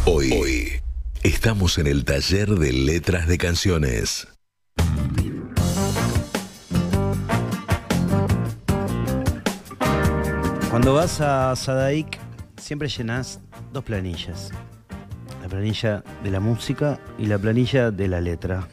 Hoy estamos en el taller de letras de canciones. Cuando vas a Sadaic siempre llenas dos planillas. La planilla de la música y la planilla de la letra.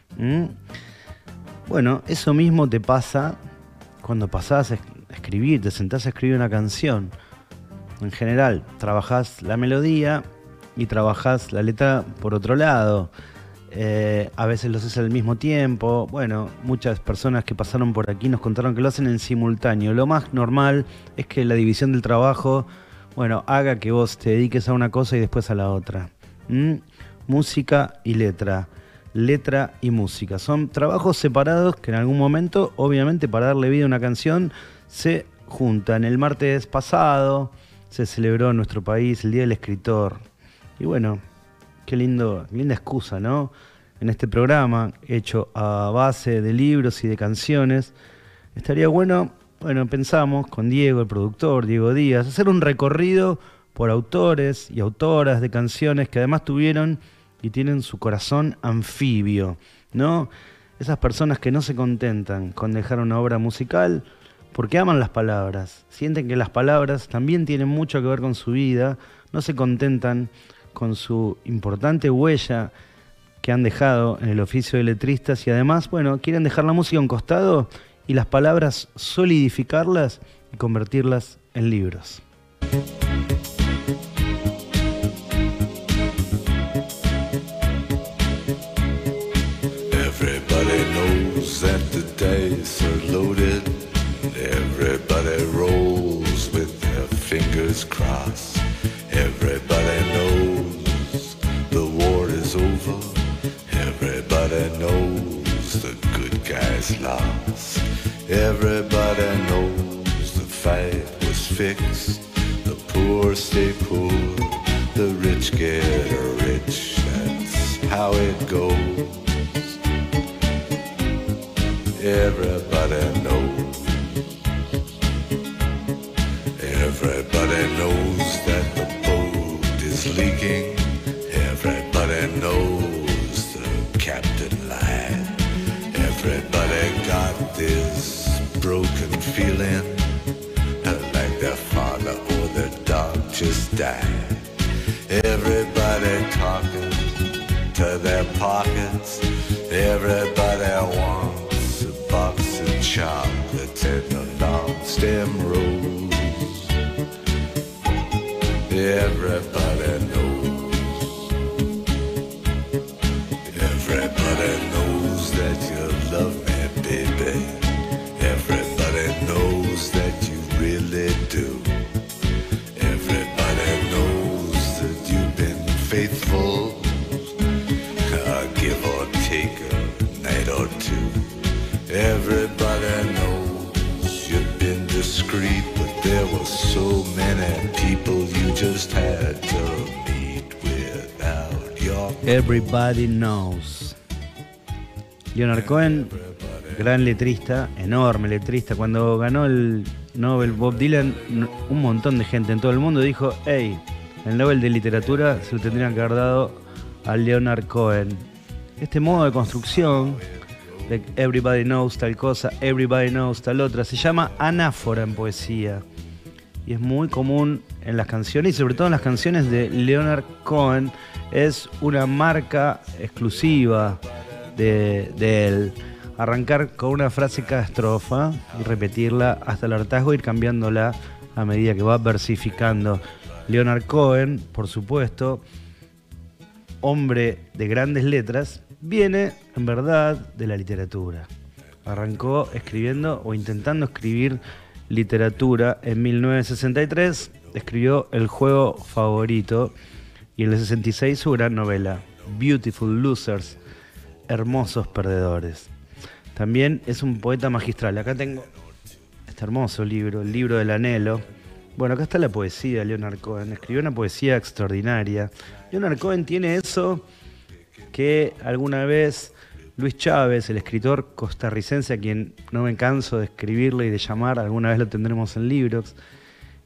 Bueno, eso mismo te pasa cuando pasás a escribir, te sentás a escribir una canción. En general, trabajás la melodía y trabajás la letra por otro lado. A veces lo haces al mismo tiempo. Bueno, muchas personas que pasaron por aquí nos contaron que lo hacen en simultáneo. Lo más normal es que la división del trabajo, bueno, haga que vos te dediques a una cosa y después a la otra. Música y letra. Letra y música. Son trabajos separados que en algún momento, obviamente, para darle vida a una canción, se juntan. El martes pasado se celebró en nuestro país el Día del Escritor. Y bueno, qué linda excusa, ¿no? En este programa, hecho a base de libros y de canciones, estaría bueno, pensamos con Diego, el productor, Diego Díaz, hacer un recorrido por autores y autoras de canciones que además tuvieron y tienen su corazón anfibio, ¿no? Esas personas que no se contentan con dejar una obra musical porque aman las palabras, sienten que las palabras también tienen mucho que ver con su vida, no se contentan con su importante huella que han dejado en el oficio de letristas y además, quieren dejar la música a un costado y las palabras solidificarlas y convertirlas en libros. Everybody knows that the dice are loaded. Everybody rolls with their fingers crossed. Everybody knows the war is over. Everybody knows the good guys lost. Everybody knows the fight was fixed. The poor stay poor, the rich get rich. That's how it goes. Everybody knows. Everybody knows that the boat is leaking. Everybody knows the captain lied. Everybody got this broken feeling like their father or their dog just died. Everybody talking to their pockets. Everybody wants a box of chocolates and a long stem rose. Everybody knows. Everybody knows that you love me, baby. Everybody knows that you really do. Everybody knows that you've been faithful. Give or take a night or two. Everybody knows you've been discreet, but there were so many people you just had to meet without your... Everybody knows. Leonard Cohen, gran letrista, enorme letrista. Cuando ganó el Nobel Bob Dylan, un montón de gente en todo el mundo dijo: hey, el Nobel de Literatura se lo tendrían que haber dado a Leonard Cohen. Este modo de construcción de everybody knows tal cosa, everybody knows tal otra, se llama anáfora en poesía. Y es muy común en las canciones, y sobre todo en las canciones de Leonard Cohen. Es una marca exclusiva de él. Arrancar con una frase cada estrofa y repetirla hasta el hartazgo, ir cambiándola a medida que va versificando. Leonard Cohen, por supuesto, hombre de grandes letras, viene en verdad de la literatura. Arrancó escribiendo o intentando escribir literatura en 1963, escribió El juego favorito, y en el 66 su gran novela Beautiful Losers, Hermosos perdedores. También es un poeta magistral. Acá tengo este hermoso libro, El libro del anhelo. Bueno, acá está la poesía de Leonard Cohen. Escribió una poesía extraordinaria. Leonard Cohen tiene eso que alguna vez Luis Chávez, el escritor costarricense, a quien no me canso de escribirle y de llamar, alguna vez lo tendremos en Librox,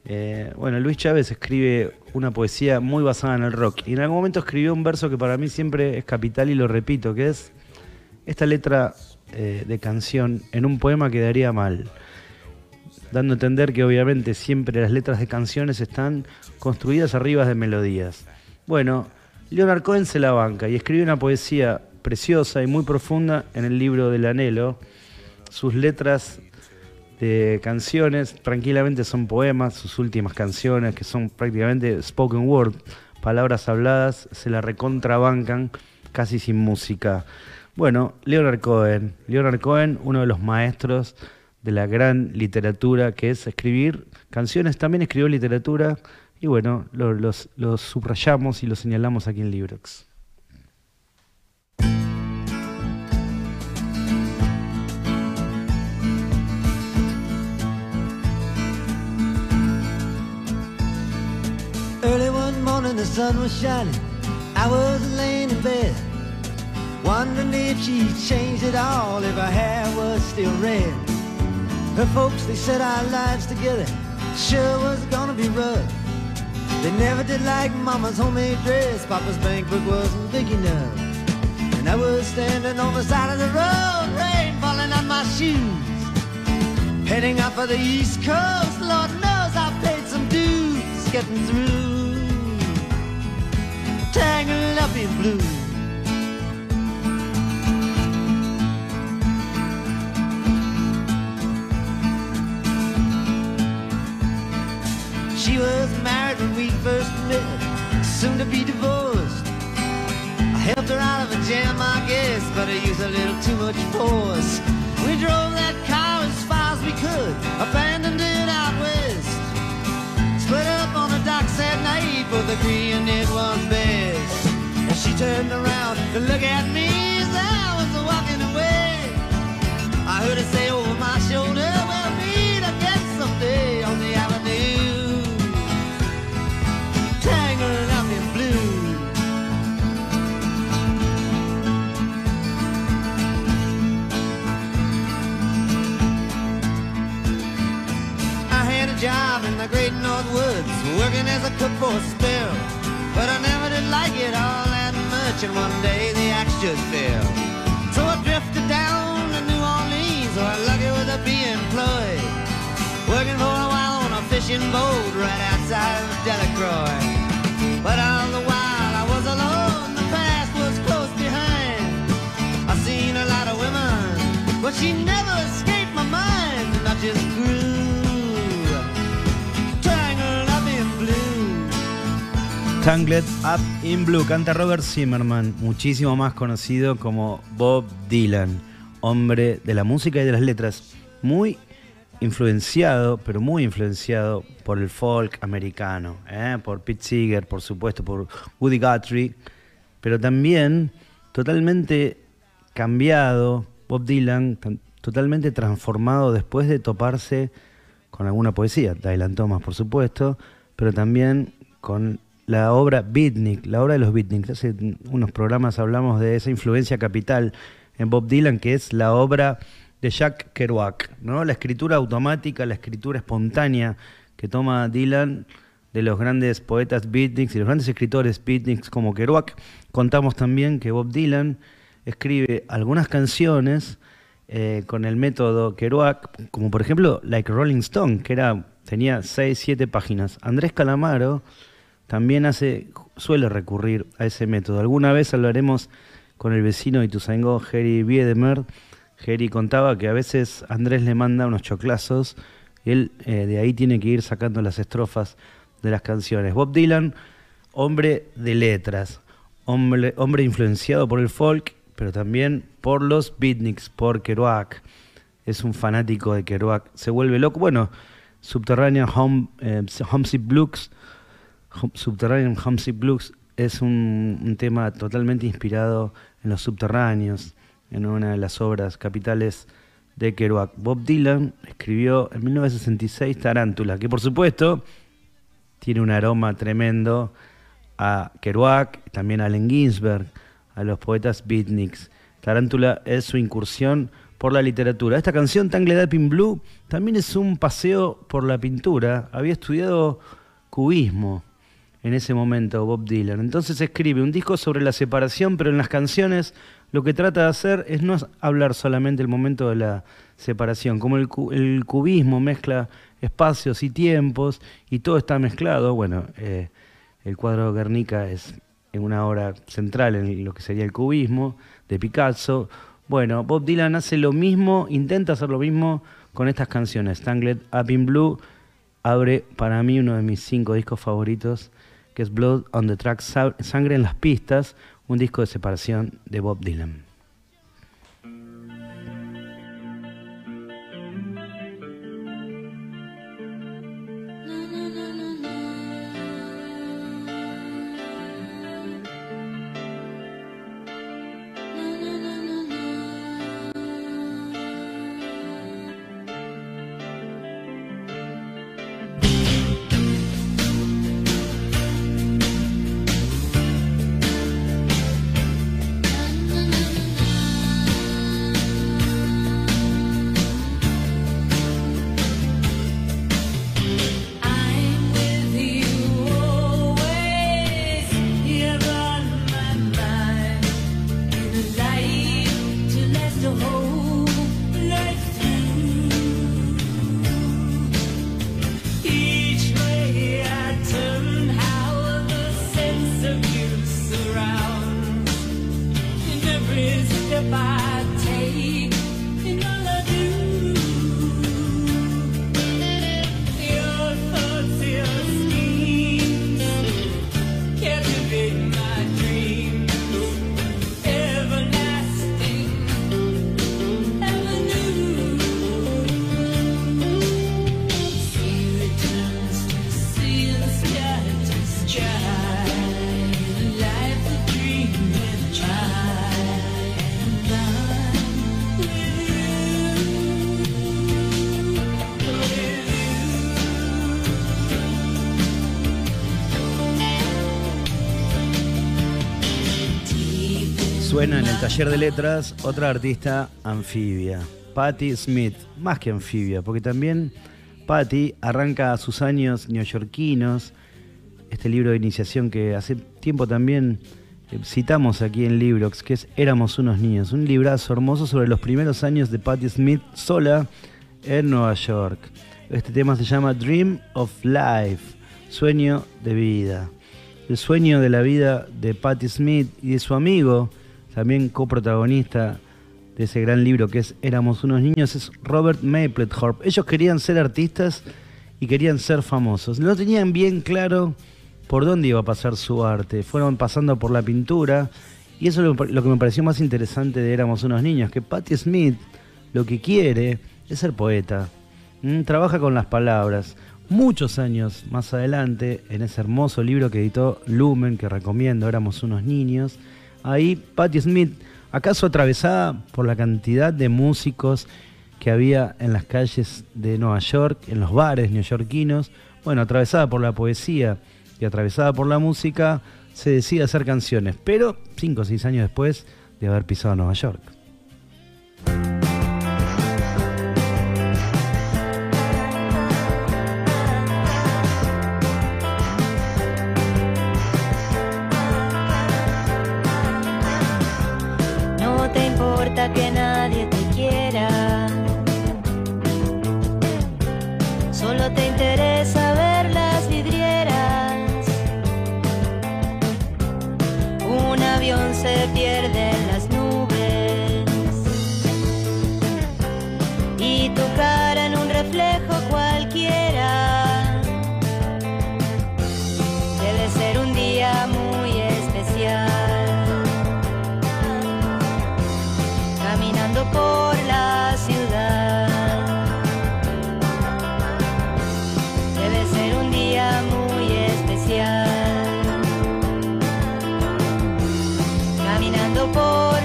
Bueno, Luis Chávez escribe una poesía muy basada en el rock. Y en algún momento escribió un verso que para mí siempre es capital y lo repito, que es: esta letra de canción en un poema quedaría mal. Dando a entender que obviamente siempre las letras de canciones están construidas arriba de melodías. Bueno, Leonard Cohen se la banca y escribe una poesía preciosa y muy profunda en el libro del Anhelo. Sus letras de canciones tranquilamente son poemas, sus últimas canciones, que son prácticamente spoken word, palabras habladas, se la recontrabancan casi sin música. Bueno, Leonard Cohen, uno de los maestros de la gran literatura, que es escribir canciones, también escribió literatura, y bueno, los subrayamos y los señalamos aquí en Librox. Early one morning the sun was shining, I was laying in bed, wondering if she changed it all, if her hair was still red. Her folks, they said our lives together sure was gonna be rough. They never did like Mama's homemade dress, Papa's bank book wasn't big enough. And I was standing on the side of the road, rain falling on my shoes, heading out for the East Coast. Lord knows I paid some dues getting through, tangled up in blue. She was married when we first met, soon to be divorced. I helped her out of a jam, I guess, but I used a little too much force. We drove that car as far as we could, abandoned it out west. Split up on the docks at night, both agreeing it was best. And she turned around to look at me as I was walking away. I heard her say over my shoulder, we'll meet again someday on the avenue, tangled up in blue. I had a job in the great North Woods, working as a cook for a spell, but I never did like it all that much, and one day the axe just fell. So I drifted down to New Orleans, so I'm lucky with a be employed, working for a while on a fishing boat right outside of Delacroix. But all the while I was alone, the past was close behind. I seen a lot of women, but she never escaped my mind, and I just grew tangled up in blue. Tangled Up in Blue, canta Robert Zimmerman, muchísimo más conocido como Bob Dylan, hombre de la música y de las letras, muy influenciado, pero muy influenciado por el folk americano, por Pete Seeger, por supuesto, por Woody Guthrie, pero también totalmente cambiado, Bob Dylan, totalmente transformado después de toparse con alguna poesía, Dylan Thomas, por supuesto, pero también con la obra Beatnik, la obra de los Beatniks. Hace unos programas hablamos de esa influencia capital en Bob Dylan, que es la obra de Jack Kerouac, ¿no? La escritura automática, la escritura espontánea que toma Dylan de los grandes poetas beatniks y los grandes escritores beatniks como Kerouac. Contamos también que Bob Dylan escribe algunas canciones con el método Kerouac, como por ejemplo Like Rolling Stone, que tenía 6, 7 páginas. Andrés Calamaro también suele recurrir a ese método. Alguna vez hablaremos con el vecino de Ituzaingó, Jerry Wiedemer. Jerry contaba que a veces Andrés le manda unos choclazos y él de ahí tiene que ir sacando las estrofas de las canciones. Bob Dylan, hombre de letras, hombre influenciado por el folk, pero también por los beatniks, por Kerouac. Es un fanático de Kerouac, se vuelve loco. Bueno, Subterranean Homesick Blues es un tema totalmente inspirado en los subterráneos, en una de las obras capitales de Kerouac. Bob Dylan escribió en 1966 Tarántula, que por supuesto tiene un aroma tremendo a Kerouac, también a Allen Ginsberg, a los poetas beatniks. Tarántula es su incursión por la literatura. Esta canción, Tangled Up in Blue, también es un paseo por la pintura. Había estudiado cubismo en ese momento Bob Dylan. Entonces escribe un disco sobre la separación, pero en las canciones lo que trata de hacer es no hablar solamente del momento de la separación. Como el cubismo mezcla espacios y tiempos y todo está mezclado, bueno, el cuadro de Guernica es una obra central en lo que sería el cubismo de Picasso. Bueno, Bob Dylan hace lo mismo, intenta hacer lo mismo con estas canciones. Tangled Up in Blue abre para mí uno de mis 5 discos favoritos, que es Blood on the Tracks, Sangre en las Pistas, un disco de separación de Bob Dylan. Suena en el taller de letras otra artista anfibia, Patti Smith, más que anfibia, porque también Patti arranca a sus años neoyorquinos, este libro de iniciación que hace tiempo también citamos aquí en Librox, que es Éramos unos niños, un librazo hermoso sobre los primeros años de Patti Smith sola en Nueva York. Este tema se llama Dream of Life, sueño de vida. El sueño de la vida de Patti Smith y de su amigo, también coprotagonista de ese gran libro que es Éramos unos niños, es Robert Mapplethorpe. Ellos querían ser artistas y querían ser famosos. No tenían bien claro por dónde iba a pasar su arte. Fueron pasando por la pintura y eso es lo que me pareció más interesante de Éramos unos niños, que Patti Smith lo que quiere es ser poeta. Trabaja con las palabras. Muchos años más adelante, en ese hermoso libro que editó Lumen, que recomiendo, Éramos unos niños, ahí Patti Smith, acaso atravesada por la cantidad de músicos que había en las calles de Nueva York, en los bares neoyorquinos, bueno, atravesada por la poesía y atravesada por la música, se decide hacer canciones, pero 5 o 6 años después de haber pisado Nueva York. Que nadie te quiera, solo te interesa ver las vidrieras. Un avión se pierde en las nubes y tu cara en un reflejo cualquiera. Debe ser un día muy especial, por la ciudad. Debe ser un día muy especial, caminando por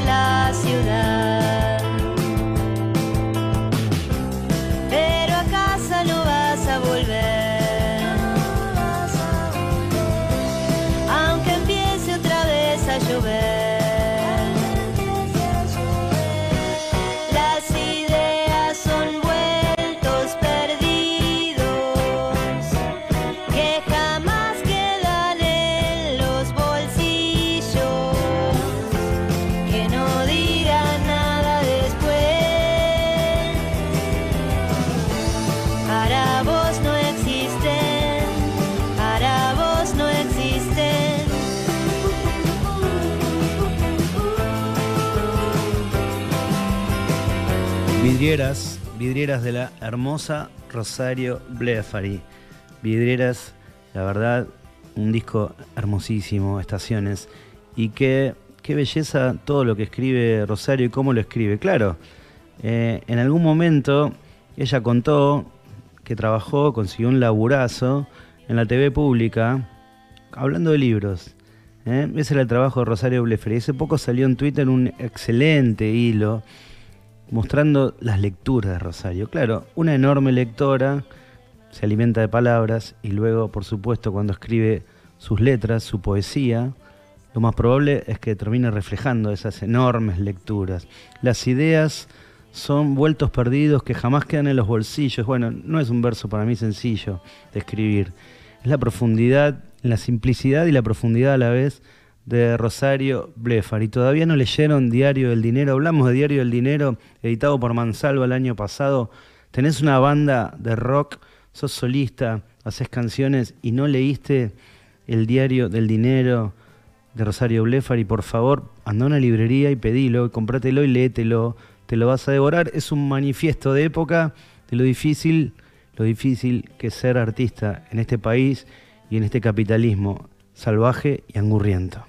Vidrieras de la hermosa Rosario Blefari. Vidrieras, la verdad, un disco hermosísimo, Estaciones. Y qué belleza todo lo que escribe Rosario y cómo lo escribe. Claro, en algún momento ella contó que consiguió un laburazo en la TV pública, hablando de libros. Ese era el trabajo de Rosario Blefari. Hace poco salió en Twitter un excelente hilo mostrando las lecturas de Rosario. Claro, una enorme lectora, se alimenta de palabras y luego, por supuesto, cuando escribe sus letras, su poesía, lo más probable es que termine reflejando esas enormes lecturas. Las ideas son vueltos perdidos que jamás quedan en los bolsillos. Bueno, no es un verso para mí sencillo de escribir. Es la profundidad, la simplicidad y la profundidad a la vez de Rosario Blefari. Todavía no leyeron Diario del Dinero. Hablamos de Diario del Dinero, editado por Mansalva el año pasado. Tenés una banda de rock, sos solista, haces canciones y no leíste el Diario del Dinero de Rosario Blefari. Por favor, anda a una librería y pedilo, comprátelo y léetelo. Te lo vas a devorar. Es un manifiesto de época de lo difícil que es ser artista en este país y en este capitalismo salvaje y angurriento.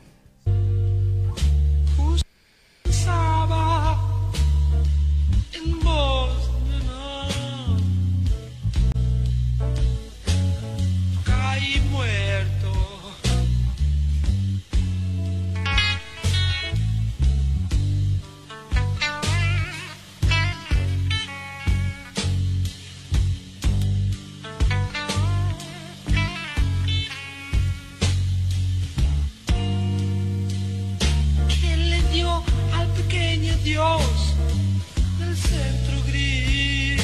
Dios del centro gris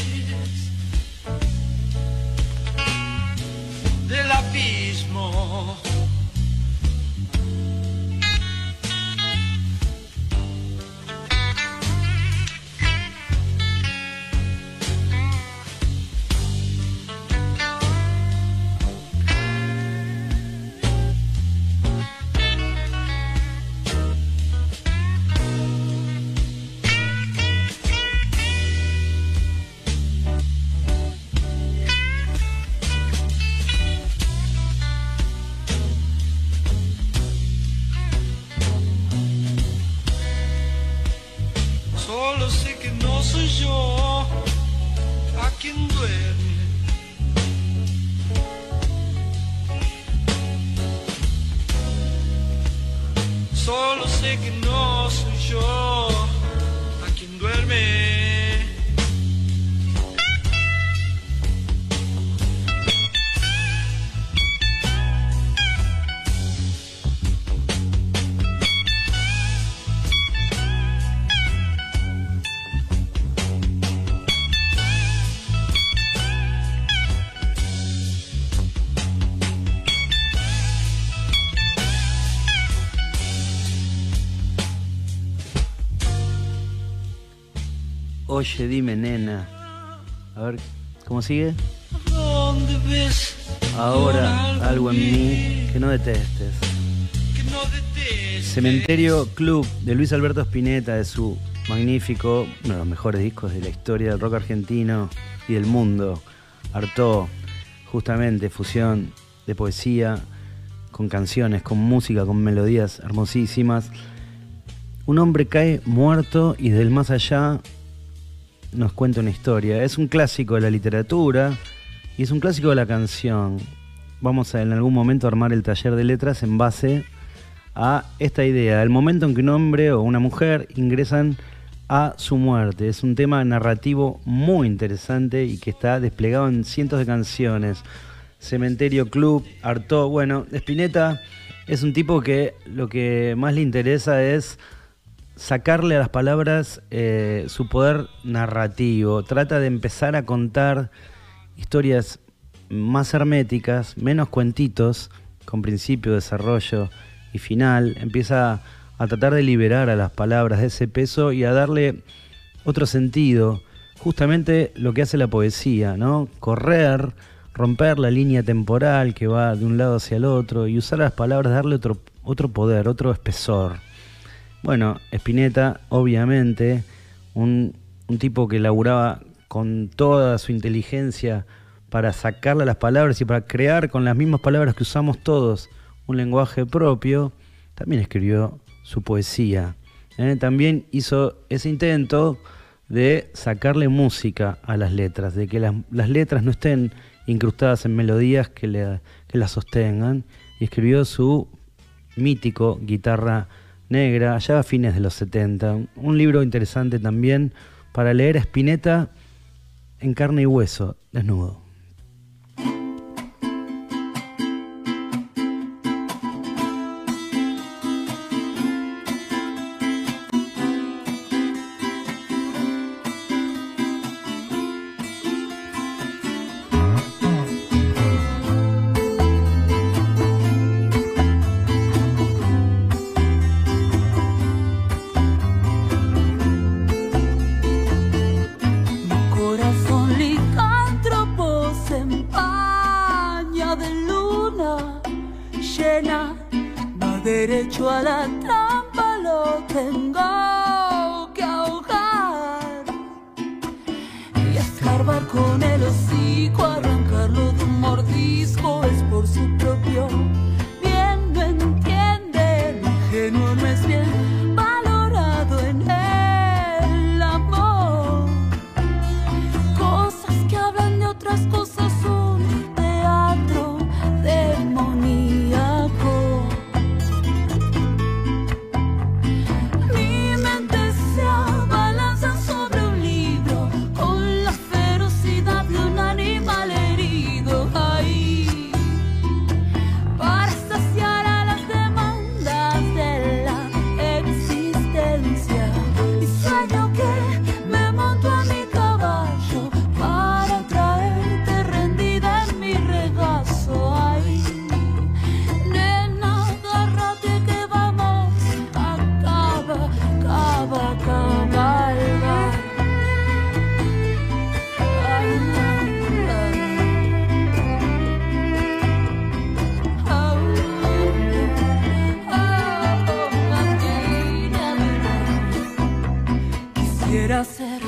del abismo. Solo sé que no soy yo a quien duerme. Solo sé que no soy yo a quien duerme. Oye, dime, nena. A ver, ¿cómo sigue? ¿Dónde ves ahora algo en mí que no detestes? Que no detestes. Cementerio Club de Luis Alberto Spinetta, de su magnífico, uno de los mejores discos de la historia del rock argentino y del mundo. Artaud, justamente, fusión de poesía con canciones, con música, con melodías hermosísimas. Un hombre cae muerto y del más allá nos cuenta una historia. Es un clásico de la literatura y es un clásico de la canción. Vamos a en algún momento armar el taller de letras en base a esta idea, el momento en que un hombre o una mujer ingresan a su muerte. Es un tema narrativo muy interesante y que está desplegado en cientos de canciones. Cementerio Club, Artaud. Bueno, Spinetta es un tipo que lo que más le interesa es sacarle a las palabras su poder narrativo. Trata de empezar a contar historias más herméticas, menos cuentitos, con principio, desarrollo y final. Empieza a tratar de liberar a las palabras de ese peso y a darle otro sentido. Justamente lo que hace la poesía, ¿no? Correr, romper la línea temporal que va de un lado hacia el otro y usar las palabras, darle otro poder, otro espesor. Bueno, Spinetta, obviamente, un un tipo que laburaba con toda su inteligencia para sacarle las palabras y para crear con las mismas palabras que usamos todos un lenguaje propio, también escribió su poesía. También hizo ese intento de sacarle música a las letras, de que las letras no estén incrustadas en melodías que las sostengan, y escribió su mítico Guitarra Negra allá a fines de los 70, un libro interesante también para leer a Spinetta en carne y hueso, desnudo. Derecho a la trampa lo tengo que ahogar y escarbar con el hocico, arrancarlo de un mordisco, es por su propio bien, no entiende, lo ingenuo no es bien valorado en el amor, cosas que hablan de otras cosas, un teatro demoníaco. Quisiera ser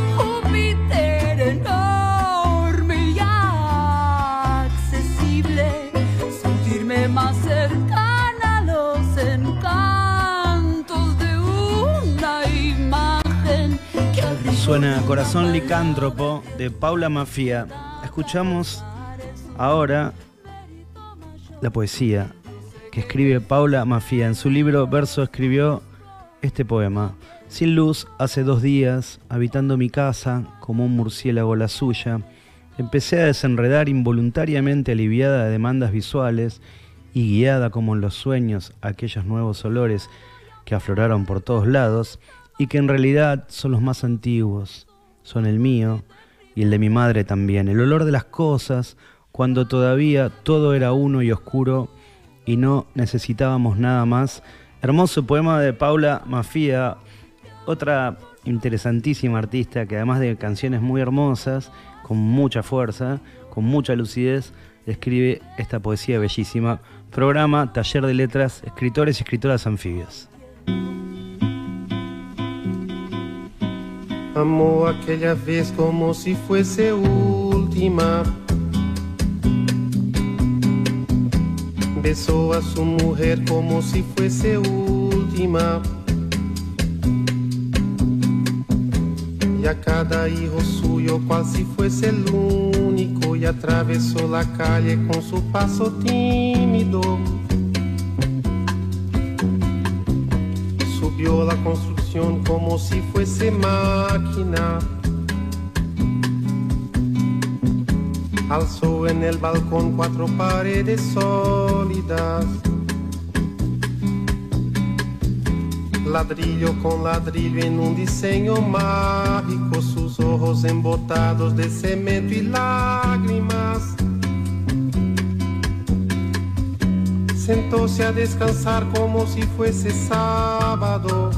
Júpiter enorme y accesible, sentirme más cercana a los encantos de una imagen que al ritmo Suena Corazón Licántropo de Paula Maffia. Escuchamos ahora la poesía que escribe Paula Maffia. En su libro Verso escribió este poema: sin luz, hace 2 días, habitando mi casa, como un murciélago la suya, empecé a desenredar involuntariamente aliviada de demandas visuales y guiada como en los sueños aquellos nuevos olores que afloraron por todos lados y que en realidad son los más antiguos, son el mío y el de mi madre también, el olor de las cosas cuando todavía todo era uno y oscuro y no necesitábamos nada más. Hermoso poema de Paula Maffia, otra interesantísima artista que además de canciones muy hermosas, con mucha fuerza, con mucha lucidez, escribe esta poesía bellísima. Programa Taller de Letras, escritores y escritoras anfibios. Amó aquella vez como si fuese última. Besó a su mujer como si fuese última. Y a cada hijo suyo cual si fuese el único, y atravesó la calle con su paso tímido. Subió la construcción como si fuese máquina. Alzó en el balcón 4 paredes sólidas. Ladrillo con ladrillo en un diseño mágico, sus ojos embotados de cemento y lágrimas. Sentóse a descansar como si fuese sábado.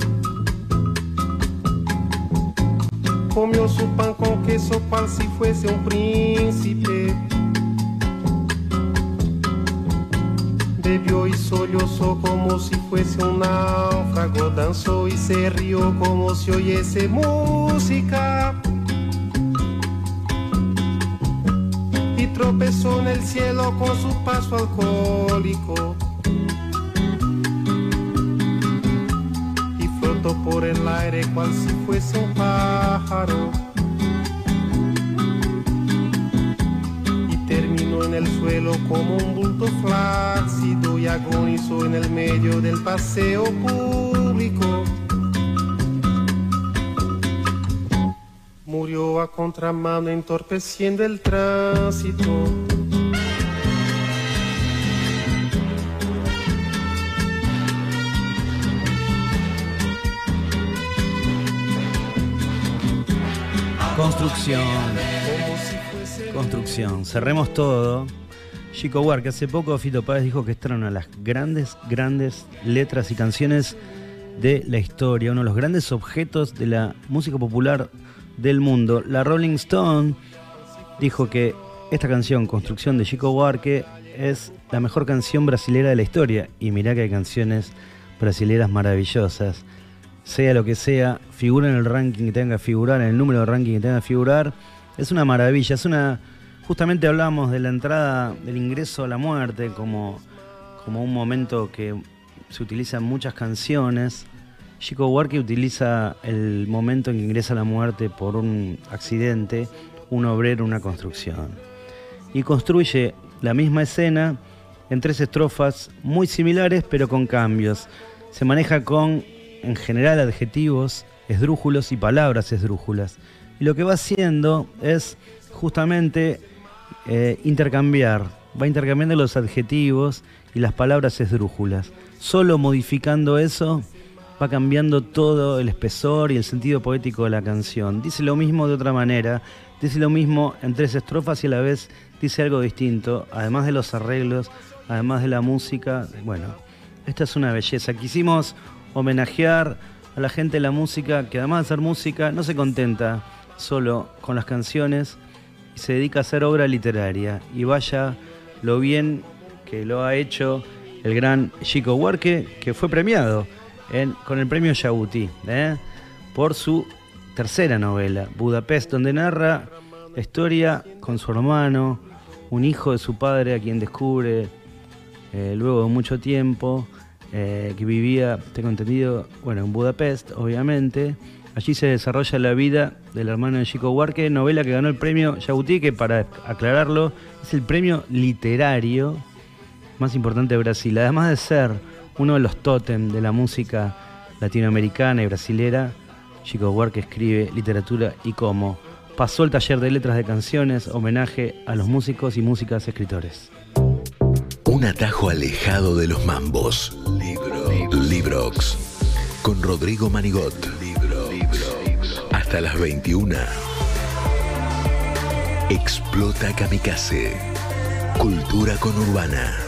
Comió su pan con queso cual si fuese un príncipe. bebió y sollozó como si fuese un náufrago, danzó y se rió como si oyese música. Y tropezó en el cielo con su paso alcohólico. Y flotó por el aire cual si fuese un pájaro. En el suelo como un bulto flácido y agonizó en el medio del paseo público. Murió a contramano entorpeciendo el tránsito. Construcción. Cerremos todo. Chico Buarque, hace poco Fito Páez dijo que esta era una de las grandes letras y canciones de la historia, uno de los grandes objetos de la música popular del mundo. La Rolling Stone dijo que esta canción, Construcción de Chico Buarque, es la mejor canción brasilera de la historia. Y mirá que hay canciones brasileras maravillosas. Sea lo que sea, figura en el ranking que tenga que figurar, en el número de ranking que tenga que figurar. Es una maravilla, justamente hablamos de la entrada, del ingreso a la muerte como un momento que se utiliza en muchas canciones. Chico Buarque utiliza el momento en que ingresa a la muerte por un accidente, un obrero, una construcción. Y construye la misma escena en 3 estrofas muy similares pero con cambios. Se maneja con, en general, adjetivos esdrújulos y palabras esdrújulas. Y lo que va haciendo es justamente va intercambiando los adjetivos y las palabras esdrújulas. Solo modificando eso va cambiando todo el espesor y el sentido poético de la canción. Dice lo mismo de otra manera, dice lo mismo en 3 estrofas y a la vez dice algo distinto, además de los arreglos, además de la música. Bueno, esta es una belleza. Quisimos homenajear a la gente de la música, que además de hacer música no se contenta solo con las canciones y se dedica a hacer obra literaria. Y vaya lo bien que lo ha hecho el gran Chico Buarque, que fue premiado con el premio Jabuti por su tercera novela, Budapest, donde narra la historia con su hermano, un hijo de su padre a quien descubre luego de mucho tiempo, que vivía, tengo entendido, en Budapest, obviamente. Allí se desarrolla la vida del hermano de Chico Buarque, novela que ganó el premio Jabuti, que, para aclararlo, es el premio literario más importante de Brasil. Además de ser uno de los tótem de la música latinoamericana y brasilera, Chico Buarque escribe literatura y cómo. Pasó el taller de letras de canciones, homenaje a los músicos y músicas escritores. Un atajo alejado de los mambos. Librox. Con Rodrigo Manigot. Hasta las 21. Explota Kamikaze. Cultura conurbana.